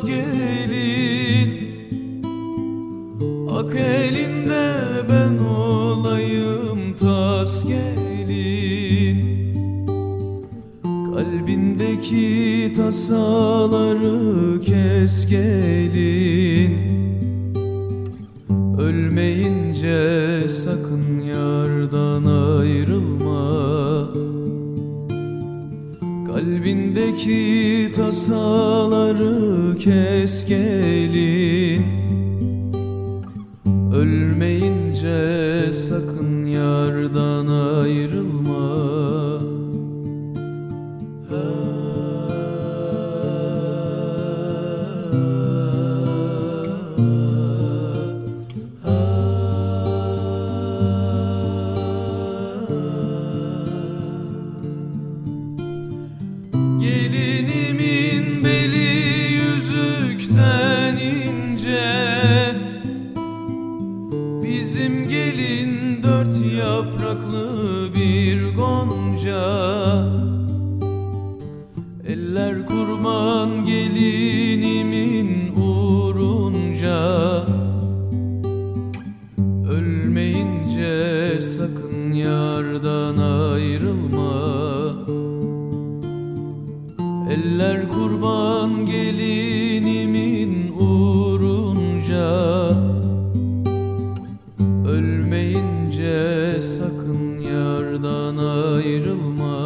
tas gelin. Ak elinde ben olayım tas gelin. Kalbindeki tasaları kes gelin. Ölmeyince sakın yardan ayrılma. Kalbindeki tasaları kes gelin. Ölmeyince sakın yardan ayrılma. Gelinimin beli yüzükten ince. Bizim gelin dört yapraklı bir gonca. Eller kurban gelinimin uğrunca. Ölmeyince sakın yardan ayrılma. Eller kurban gelinimin uğrunca. Ölmeyince sakın yardan ayrılma.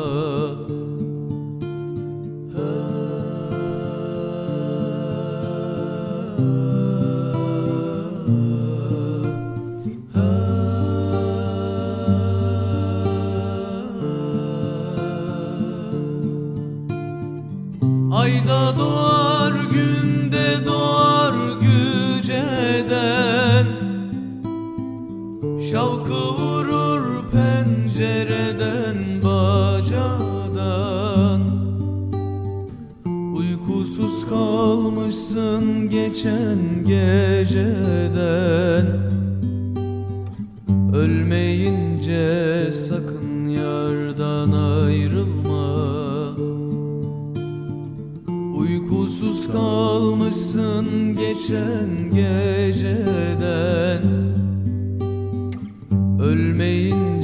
Ayda doğar, günde doğar güceden. Şavkı vurur pencereden bacadan. Uykusuz kalmışsın geçen geceden. Ölmeyince sakın yardan ayrılma. Uykusuz kalmışsın geçen geceden. Ölmeyin